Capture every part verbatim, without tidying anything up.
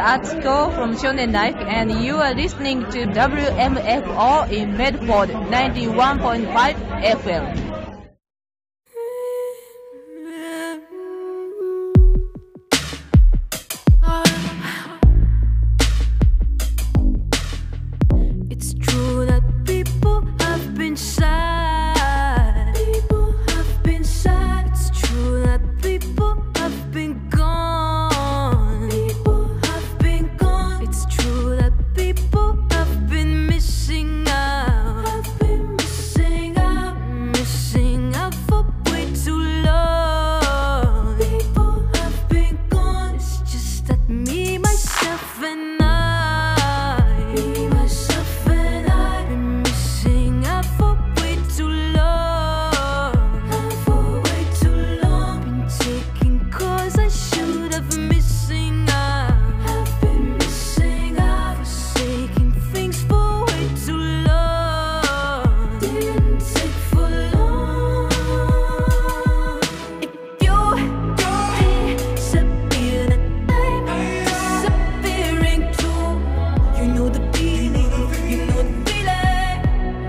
Atsuko from Shonen Life, and you are listening to W M F O in Medford ninety-one point five F M. It's true that people have been sad. People have been sad. It's true that people have been gone. People have been gone. It's true that people have been missing out. Have been missing out. Missing out for way too long. People have been gone. It's just that me, myself, and I. Me, myself, and I. Been missing out for way too long. For way too long. Been taking calls I should have missing out. Have been missing out. Forsaking things for way too long. Didn't take for long. If you disappear, then I'm disappearing too. You know the feeling, you know the feeling.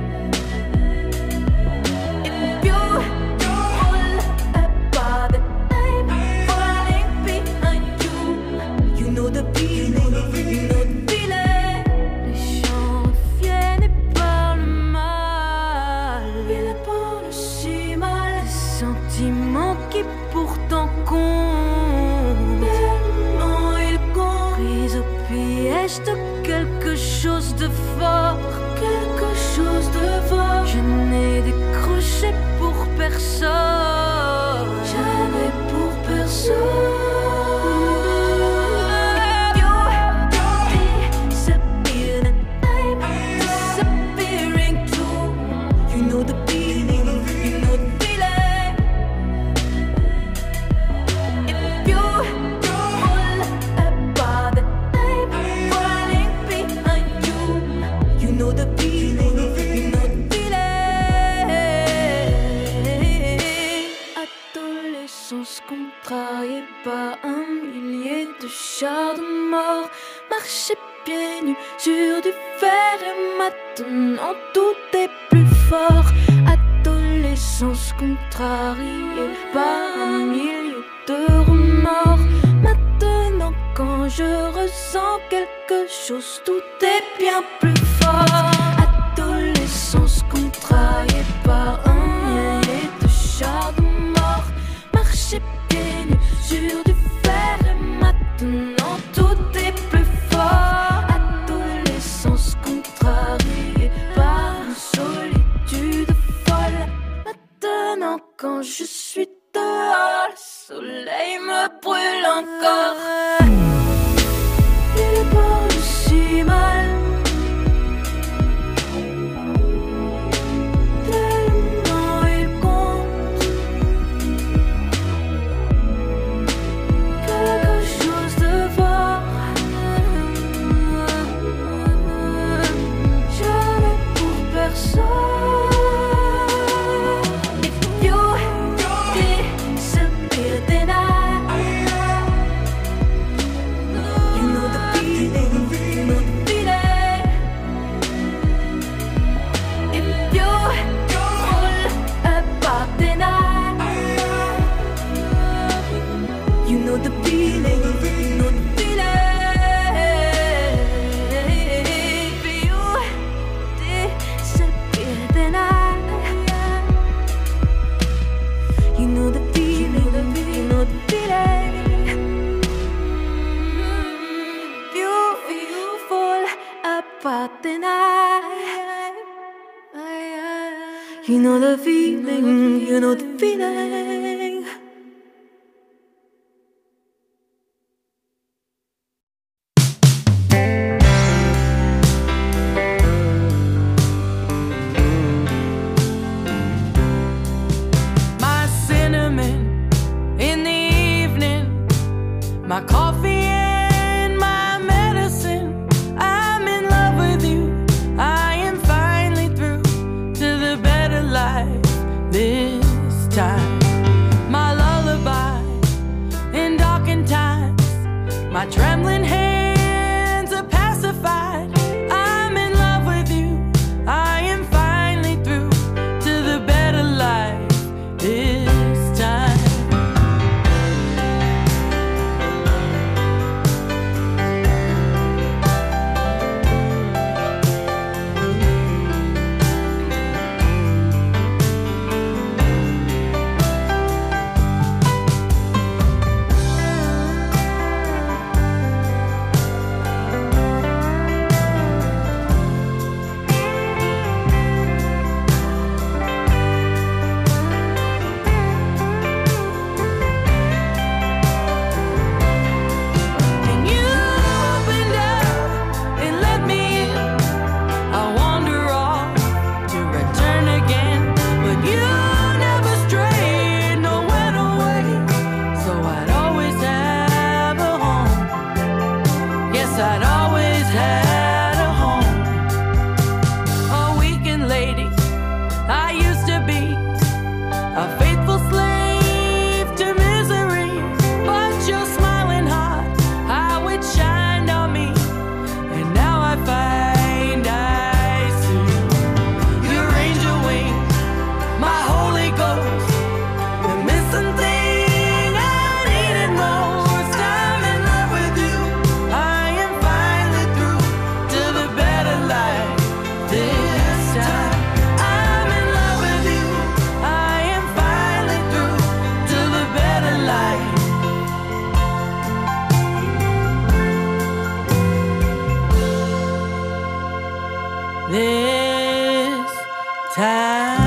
If you fall apart, then I'm falling behind you. You know the feeling, you know the feeling. Les gens reviennent et parlent mal. Ils parlent si mal. Des sentiments qui pourtant comptent. Tellement ils comptent. Pris au piège de quelque chose de fort. Quelque chose de fort. Je n'ai décroché pour personne. Jamais pour personne. You disappear, then I'm disappearing too. You know the feeling, you know the feeling. If you fall apart, then I'm falling behind you. You know the feeling, you know the feeling. Adolescence contrariée par un millier de chars de mort. Marcher pieds nus sur du fer et maintenant tout est plus fort. Adolescence contrariée par un millier de remords. Maintenant quand je ressens quelque chose, tout est bien plus fort. Adolescence contrariée par un millier de chars de mort. Marcher pieds nus sur du fer et maintenant tout est plus fort. Adolescence contrariée par une solitude folle. Maintenant quand je suis dehors, le soleil me brûle encore. Il parle si mal. Tellement il compte. Quelque chose de fort. Jamais pour personne. If you disappear, then I. You know the feeling, you know the feeling. If you fall apart, then I. You know the feeling, you know the feeling. If you disappear, then I. You know the feeling, you know the feeling. If you, if you fall apart, then I. You know the feeling, you know the feeling. My cinnamon in the evening, my coffee and my medicine. I'm in love with you. I am finally through to the better life this time. this time.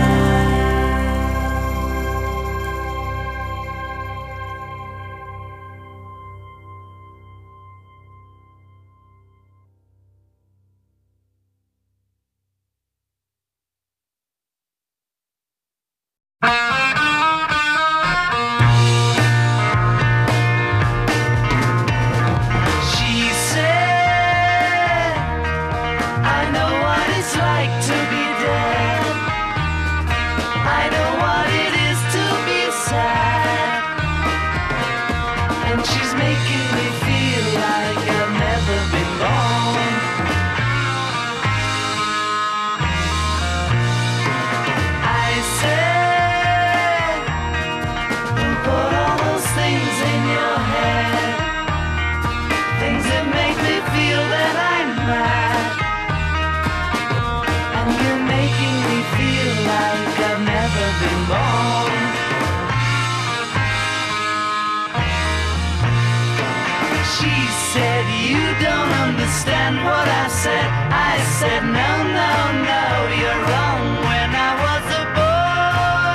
What I said, I said no, no, no, you're wrong. When I was a boy,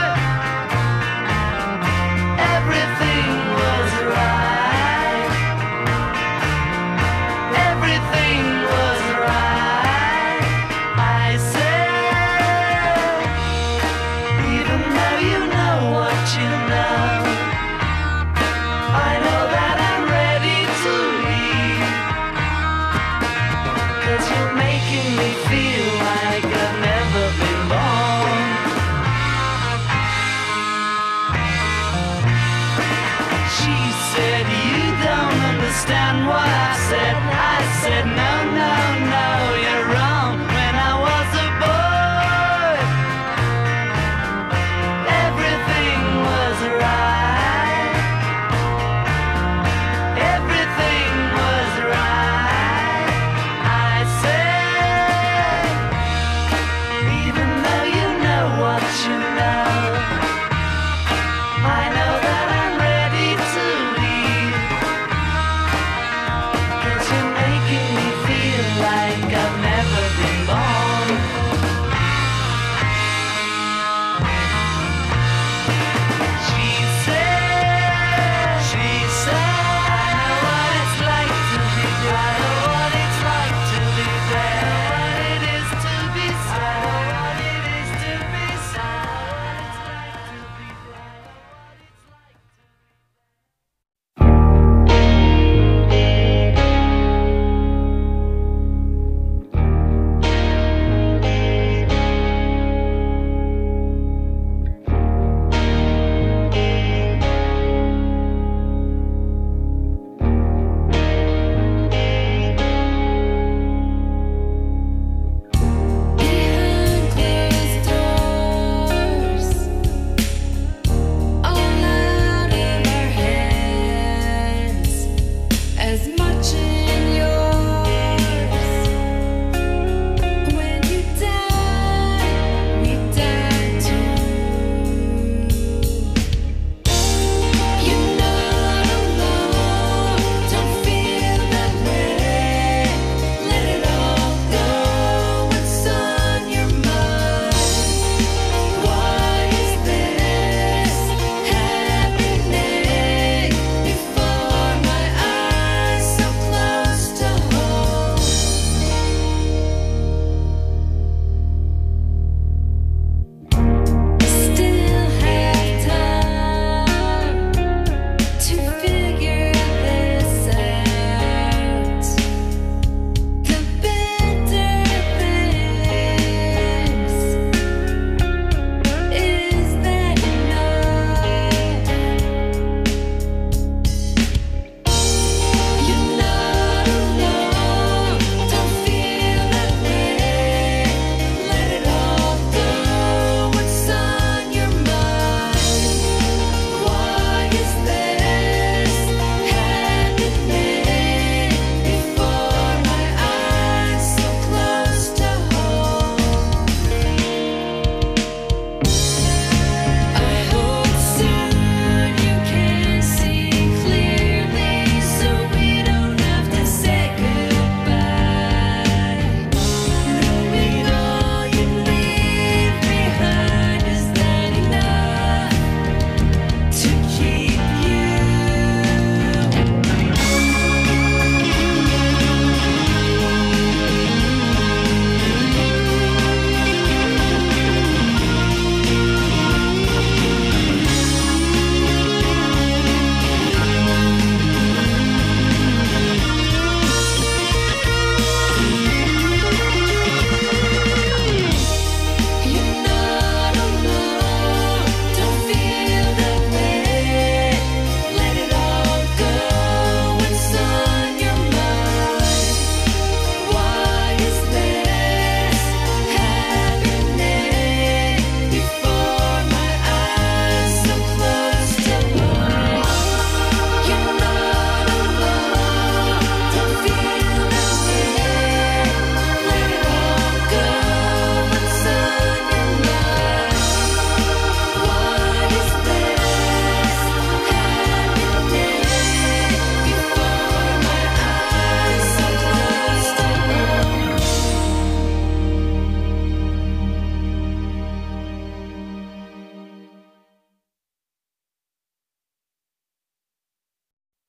everything was right. Everything was right. I said, even though you know what you know, I know that I'm ready to leave. 'Cause you're making me feel like I've never been born. She said, you don't understand what I said. I said, no, no, no, you're wrong. When I was a boy, everything was right. Everything was right. I said,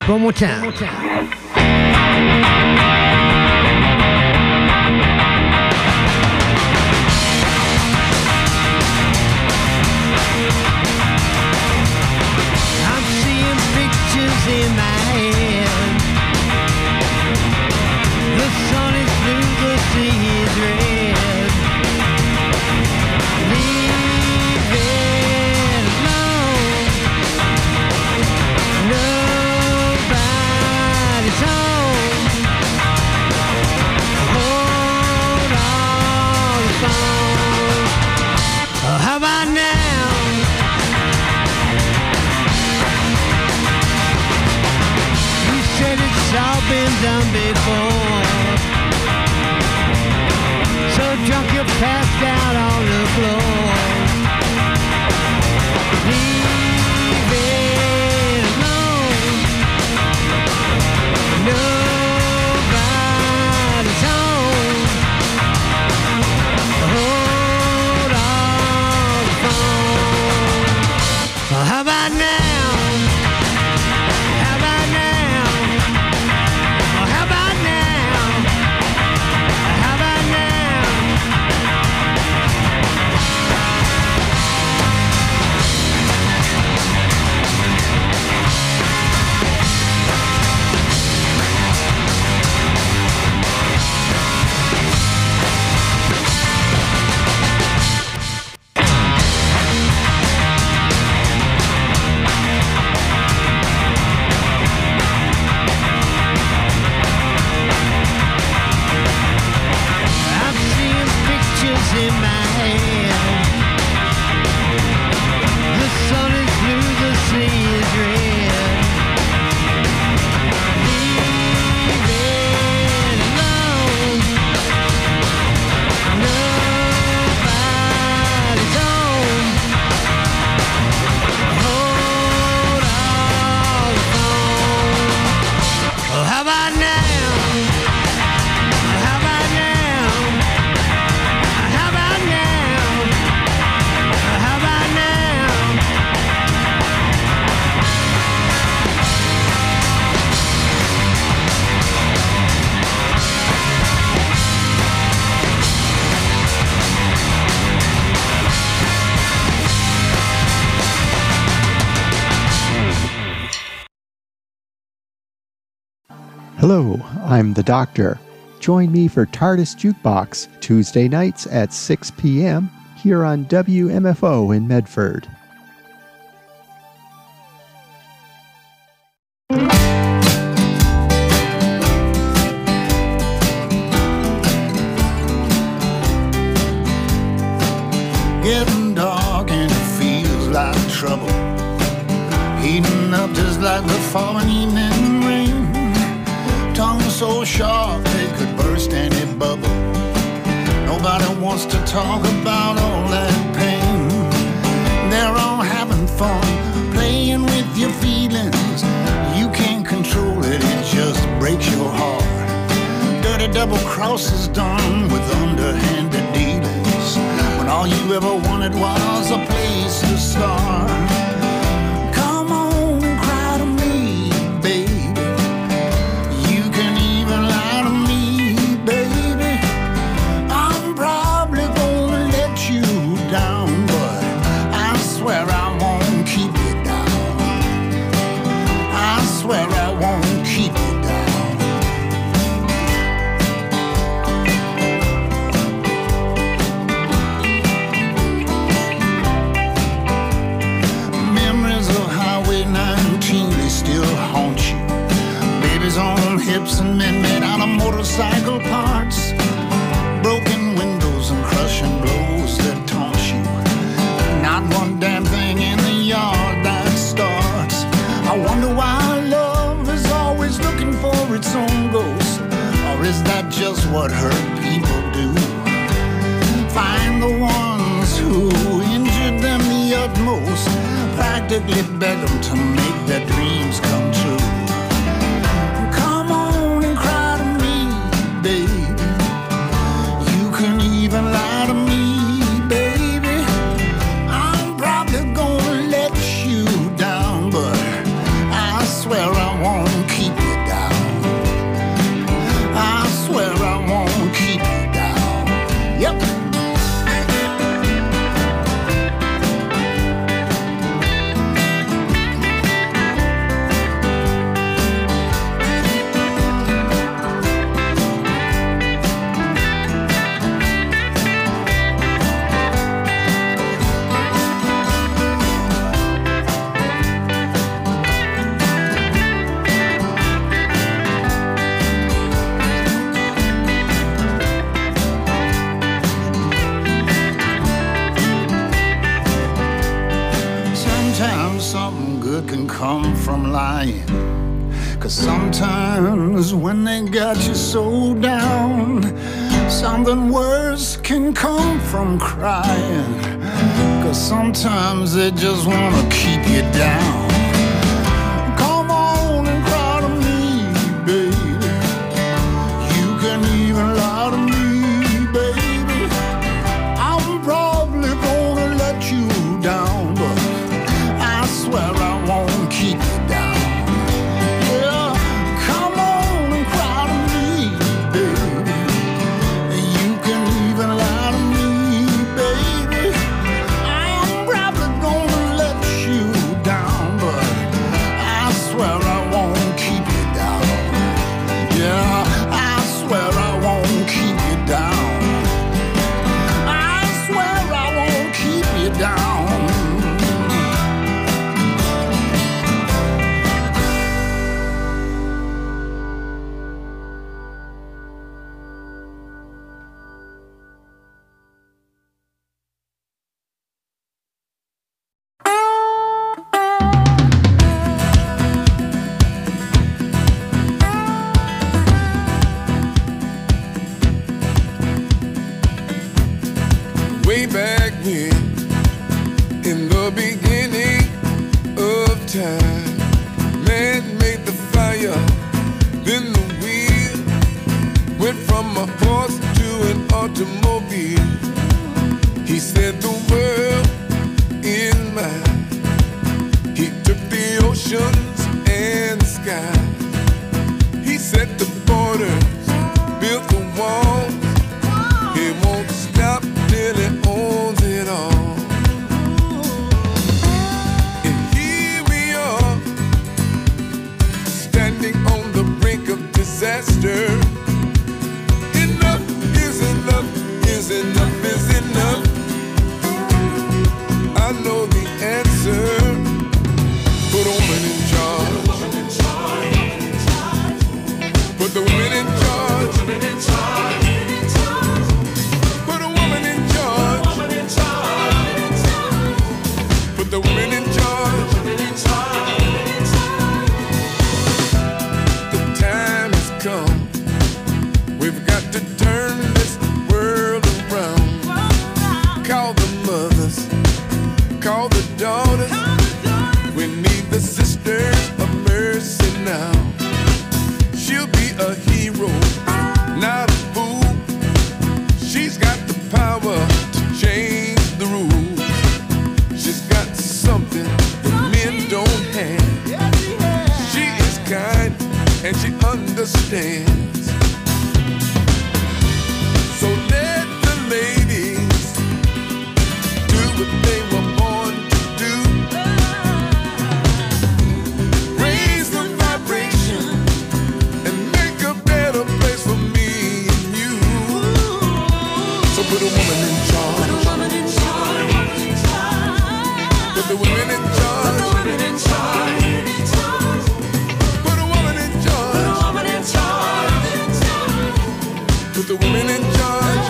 One more time. One more time. In my head, the sun is blue, the sea is red. Leave it alone. Nobody's home. Hold on the phone. Oh, how about now? It's all been done before. So drunk you're passed out on the floor. Leave it alone. Nobody's home. Hold on the phone. Well, how about now? In my head, the sun is blue, the sea is red. Leave it alone. Nobody's home. Hold on the phone. Oh, how about now? Hello, I'm the Doctor. Join me for TARDIS Jukebox Tuesday nights at six p.m. here on W M F O in Medford. Getting dark and it feels like trouble, heating up just like the falling evening rain. Tongue so sharp they could burst any bubble. Nobody wants to talk about all that pain. They're all having fun, playing with your feelings. You can't control it, it just breaks your heart. Dirty double crosses done with underhanded dealings, when all you ever wanted was a place to start. Come on and cry to me, baby. You can even lie to me, baby. I'm probably gonna let you down, but I swear I won't keep you down. I swear I won't keep you down. On hips and men made out of motorcycle parts, broken windows and crushing blows that taunt you. Not one damn thing in the yard that starts. I wonder why love is always looking for its own ghost, or is that just what hurt people do? Find the ones who injured them the utmost, practically beg them to make their dreams come true. Even lie to me, baby. I'm probably gonna let you down, but I swear I won't from lying. Cause sometimes when they got you so down, something worse can come from crying. Cause sometimes they just wanna keep you down. Come on and cry to me, baby. You can even lie to me, baby. I'm probably gonna let you down, but I swear I won't keep you down. Yeah, come on and cry to me, baby. You can even lie to me, baby. I'm probably gonna let you down, but I swear I won't keep you down. Yeah, I swear I won't keep you down. I swear I won't keep you down. Way back when, in the beginning of time, man made the fire, then the wheel went from a horse to an automobile. He set the world in mind. He took the oceans and the skies. He set the borders, built the walls. He won't stop till he owns it all. And here we are, standing on the brink of disaster. Enough is enough, is enough, is enough. I know the answer. Put a woman in charge. Put the women in charge. Put a woman in charge. Put the women in charge. The time has come. We've got to turn this world around. Call the mothers, call the daughters. We need the sisters of mercy now. She'll be a hero, not a fool. She's got the power to change the rules. She's got something that men don't have. She is kind and she understands. So let the ladies do what they were born to do. Raise the vibration and make a better place for me and you. So put a woman in charge. Put the women in charge. Put a woman in charge. Put the women in charge.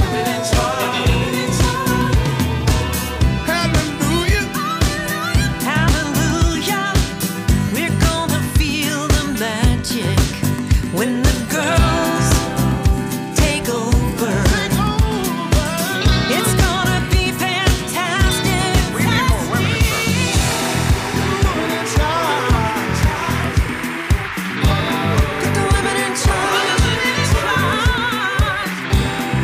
Hallelujah. Hallelujah, we're gonna feel the magic when the girls take over. It's gonna be fantastic. We need more women in charge. Put the women in charge.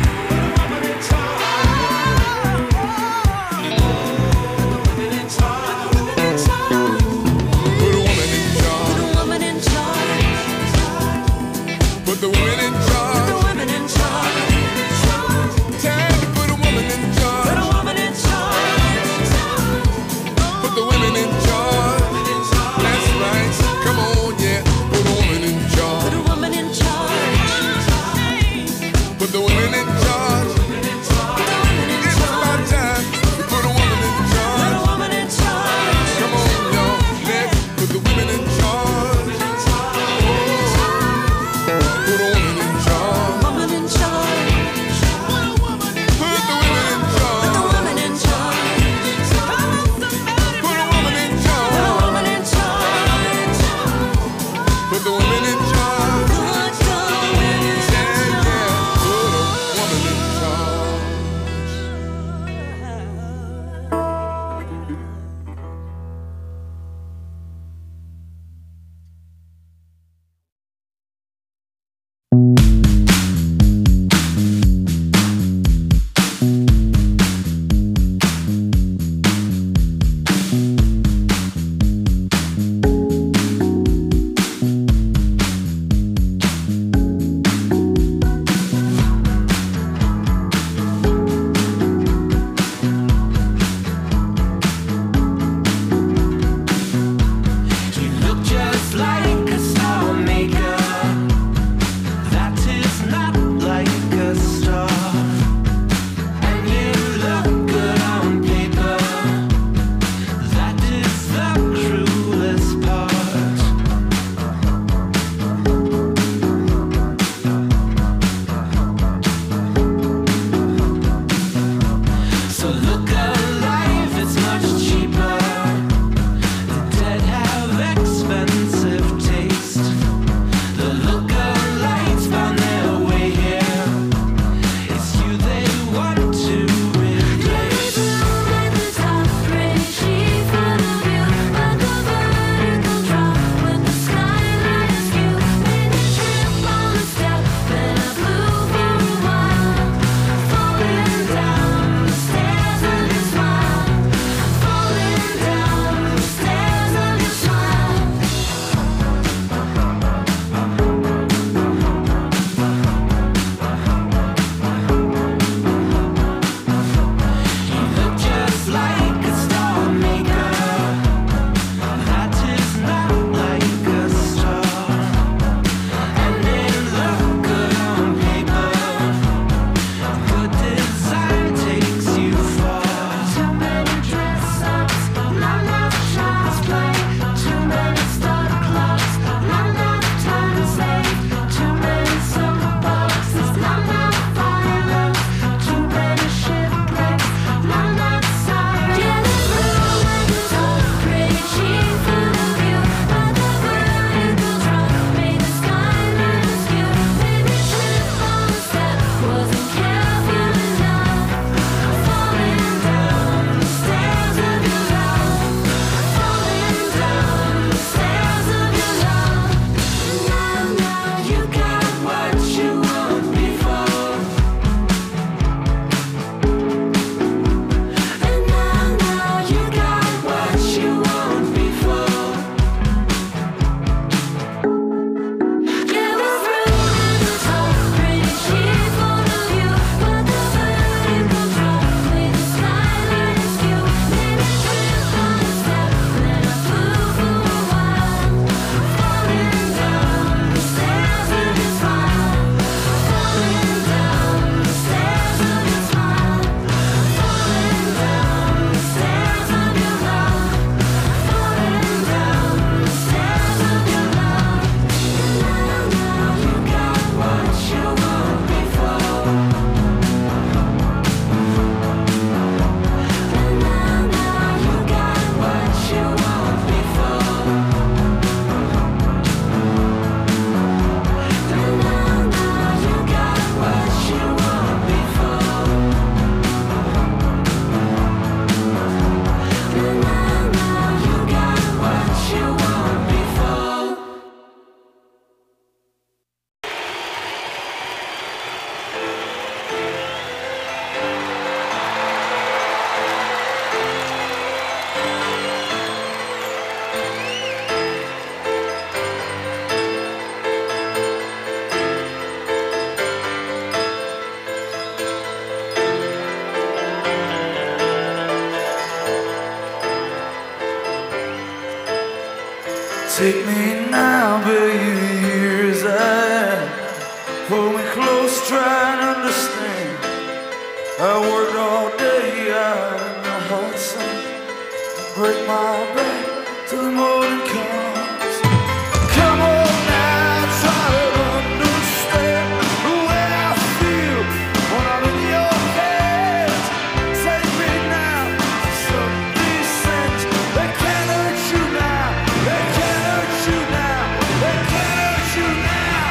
Take me now, baby, here's I am. Pull me close, try and understand. I worked all day out in the hot sun. Break my back till the morning comes. Come on now, try to understand the way I feel when I'm in your hands. Take me now to some descent. They can't hurt you now. They can't hurt you now. They can't hurt you now.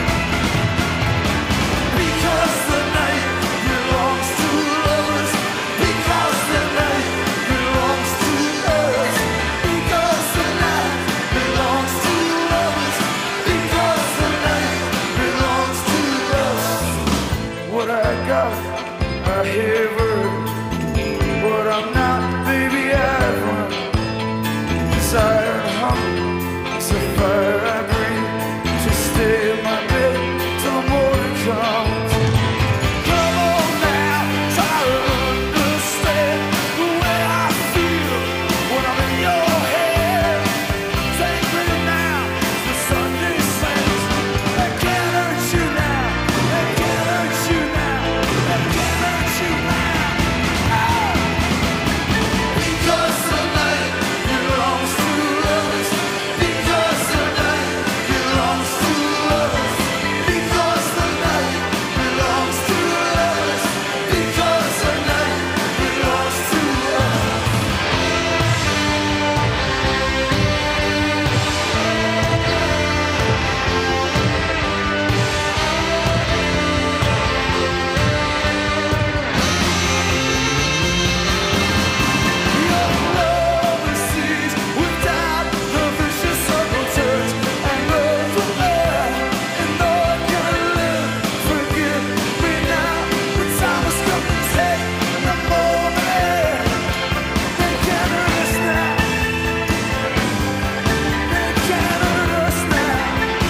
Because the night belongs to lovers. Because the night belongs to us. Because the night belongs to lovers. Because the night belongs to us. What I got, I have earned. What I'm not, baby, I've run. Desire and hunger, it's a fire I breathe. Just stay in my bed till the morning comes. Come on now, try to understand the way I feel when I'm in your head. Take me now to Sunday saints. They can't hurt you now. They can't hurt you now. They can't hurt you now. Ah. Because the night belongs to us. Because the night belongs to us. Because the night belongs to us. Because the night belongs to us. Your love is seized with doubt. The vicious circle turns and goes away. And though I can live, forgive me now. The time has come to take the moment. They can't hurt us now. They can't hurt us now.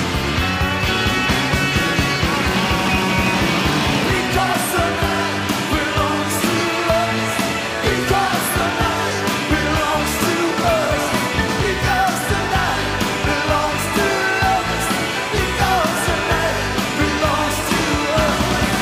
Because the night belongs to us. Because the night belongs to us. Because the night belongs to us. Because the night belongs to us.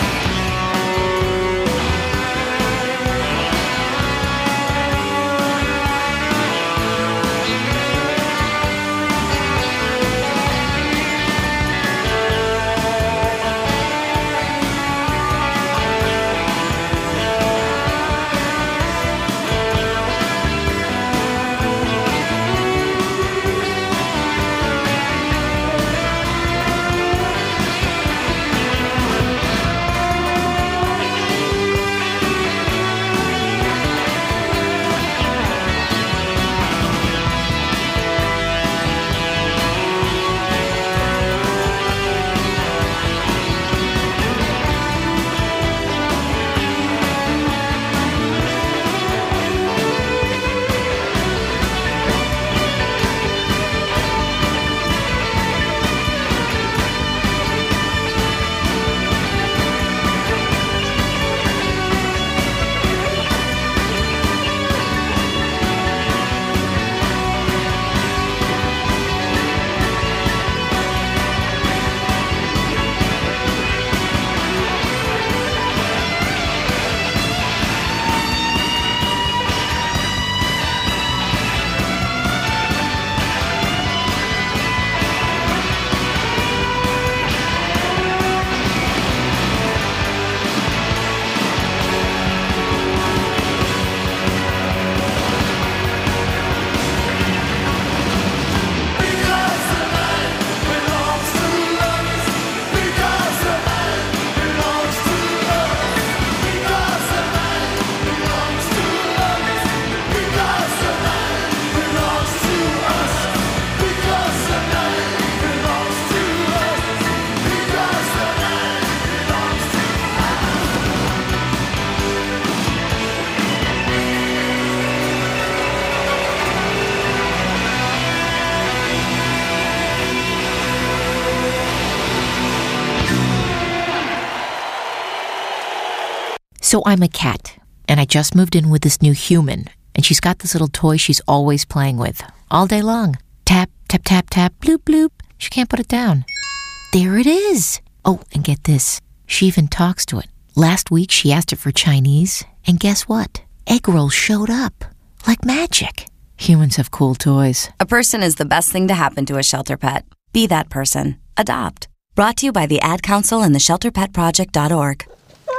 Because the night belongs to lovers. Because the night belongs to us. Because the night belongs to lovers. Because the night belongs to us. Because the night belongs to us. Because the night belongs to So I'm a cat, and I just moved in with this new human, and she's got this little toy she's always playing with, all day long. Tap, Tap, tap, tap, bloop, bloop. She can't put it down. There it is. Oh, and get this. She even talks to it. Last week, she asked it for Chinese, and guess what? Egg rolls showed up. Like magic. Humans have cool toys. A person is the best thing to happen to a shelter pet. Be that person. Adopt. Brought to you by the Ad Council and the shelter pet project dot org.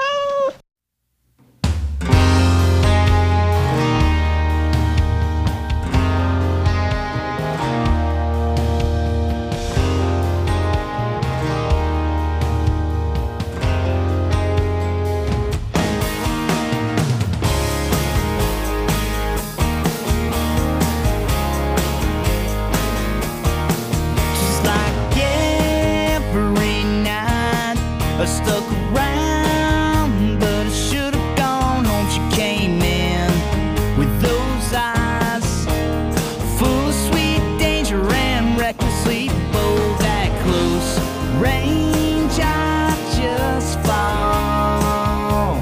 Just like every night I stuck around, but I should have gone home. She came in with those eyes full of sweet danger and recklessly bold. At close range, I just fall.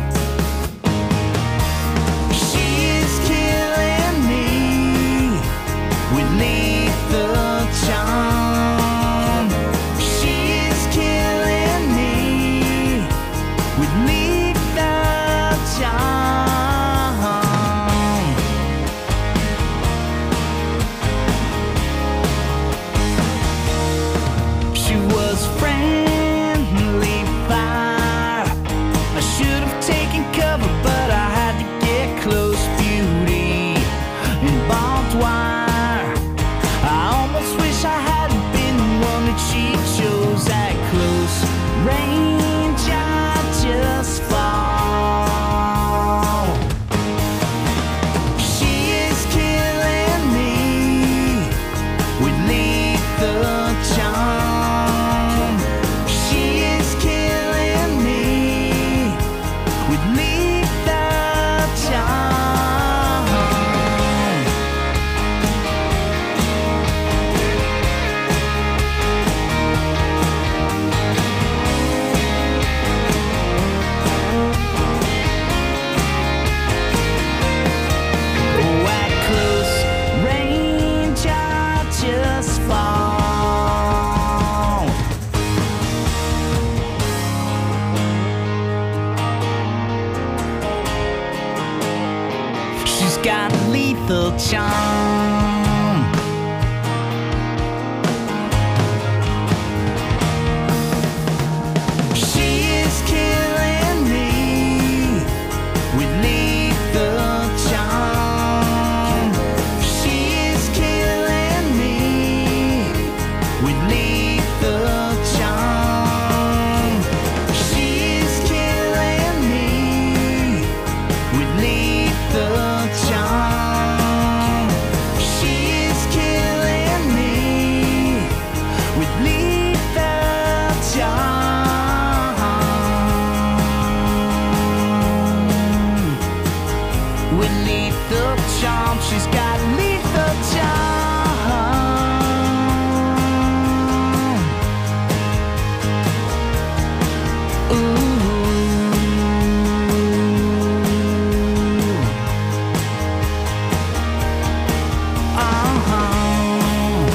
She is killing me with lethal charm. She is killing me with lethal charm. She was friendly fire. I should have taken cover, but I had to get close. Beauty and barbed wire. I almost wish I hadn't been the one that she chose. At close range, I just fall. She is killing me with lethal charm. She is killing me with lethal charm. Oh, at close range, I just fall. She's got lethal charm. She is killing me with lethal charm. She is killing me with lethal charm. She is killing me with lethal charm. She is killing me with lethal charm. With lethal charm, she's got lethal charm. Ooh. Uh-huh.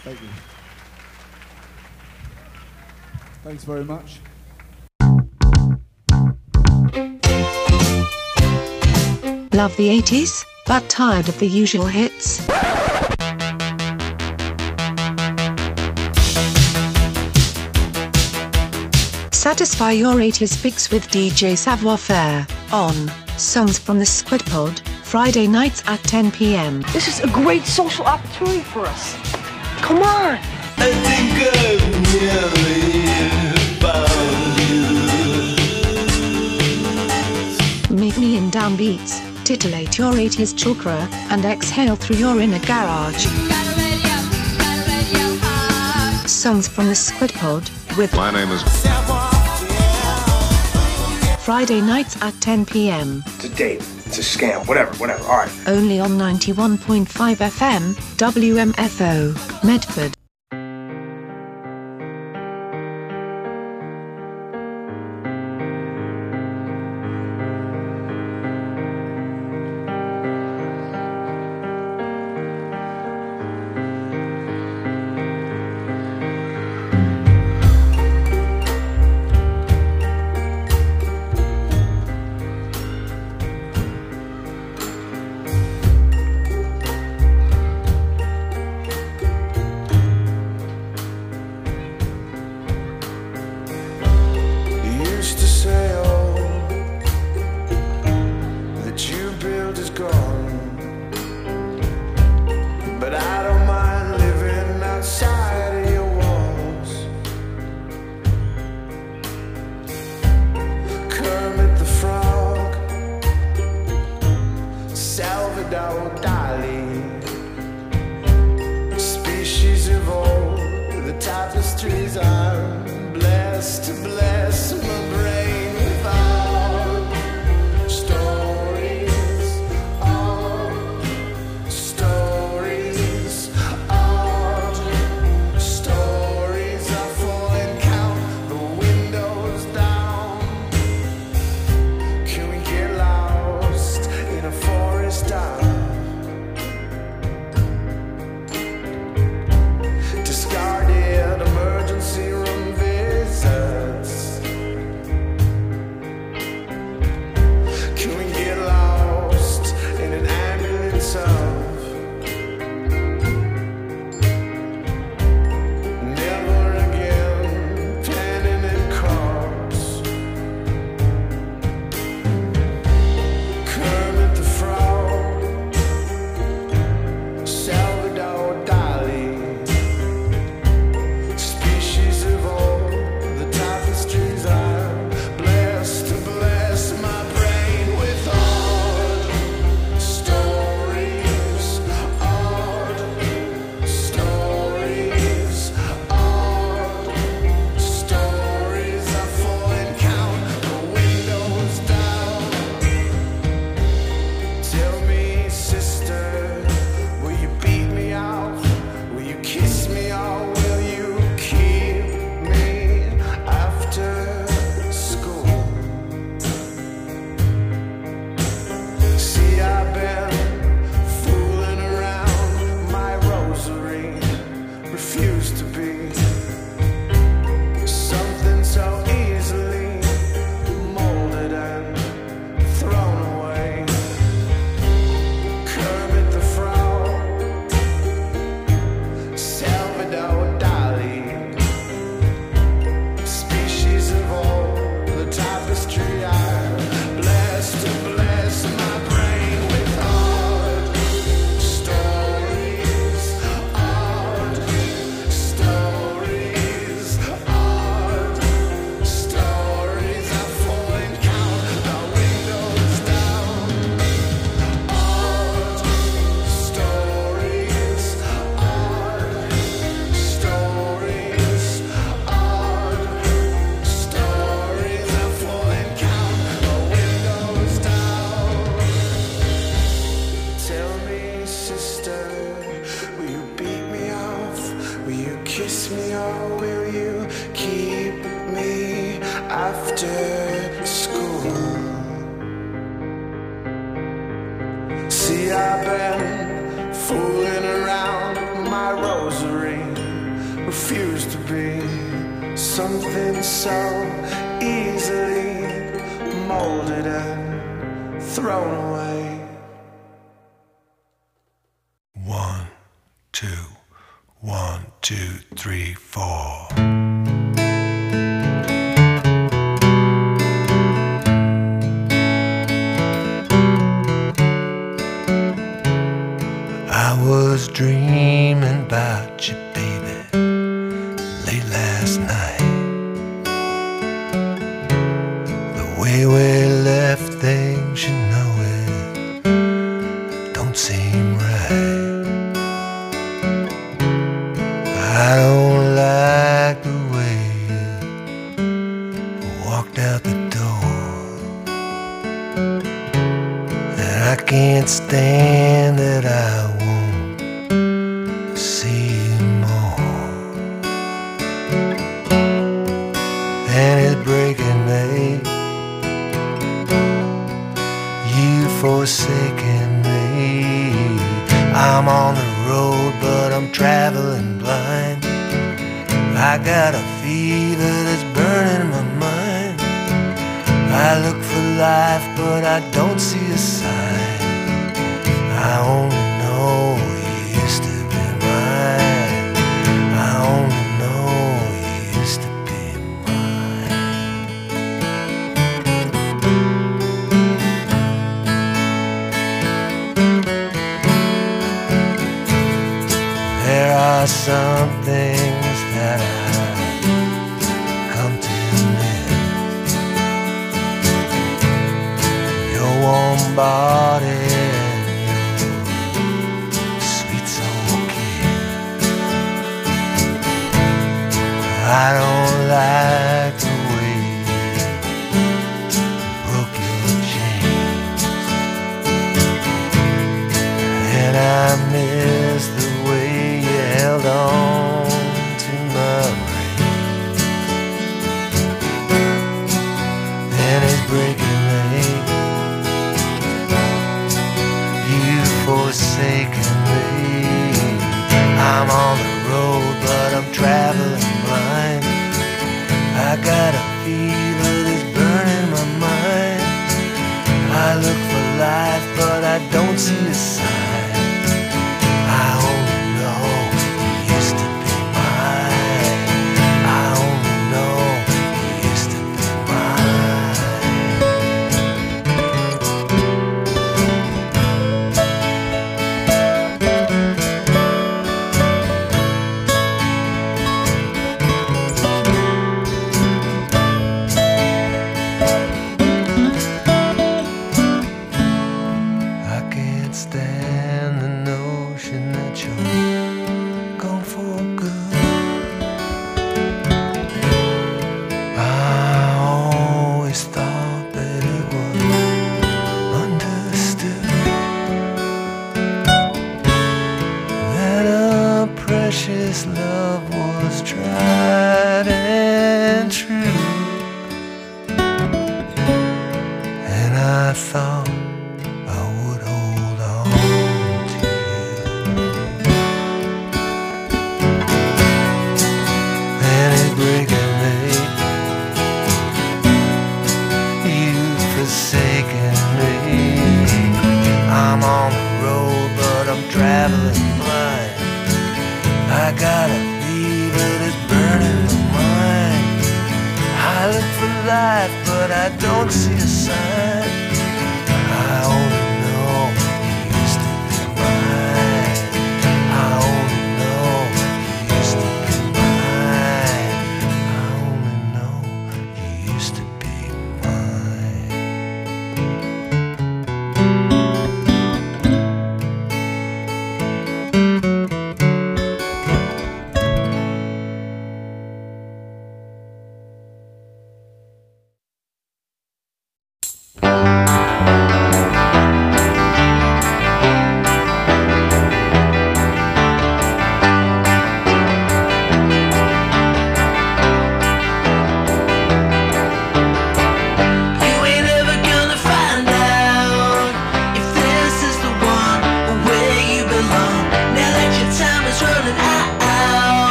Thank you. Thanks very much. Love the eighties, but tired of the usual hits? Satisfy your eighties fix with D J Savoir Faire on Songs from the Squid Pod, Friday nights at ten p m. This is a great social opportunity for us. Come on! I think I've nearly found you. Meet me in downbeats, titillate your eighties chakra, and exhale through your inner garage. Songs from the Squid Pod with My name is Friday nights at ten p m. It's a date. It's a scam. Whatever, whatever. All right. Only on ninety-one point five F M, W M F O, Medford. after school. See, I've been fooling around my rosary. something so easily molded and thrown away. One, two, one, two, three, four. I was dreaming about you, baby, late last night. The way we left things, you know it don't seem right. I don't like the way you walked out the door, and I can't stand that I see you more. And it's breaking me, you forsaken me. I'm on the road, but I'm traveling blind. I got a fever that's burning my mind. I look for life, but I don't see a sign. I only know you used to be mine. I only know you used to be mine. There are some things that I've come to miss. Your warm body, I don't like the way you broke your chains, and I miss the way you held on to my reins. And it's breaking me, you've forsaken me. I'm on the road, but I'm traveling blind. I got a fever that's burning my mind. I look for life, but I don't see a sign. I only know you used to be mine. I only know you used to be precious love was tried and true, and I thought I would hold on to you. And it's breaking me, you've forsaken me. I'm on the road, but I'm traveling blind. I got a fever that's burning my mind. I look for life, but I don't see a sign.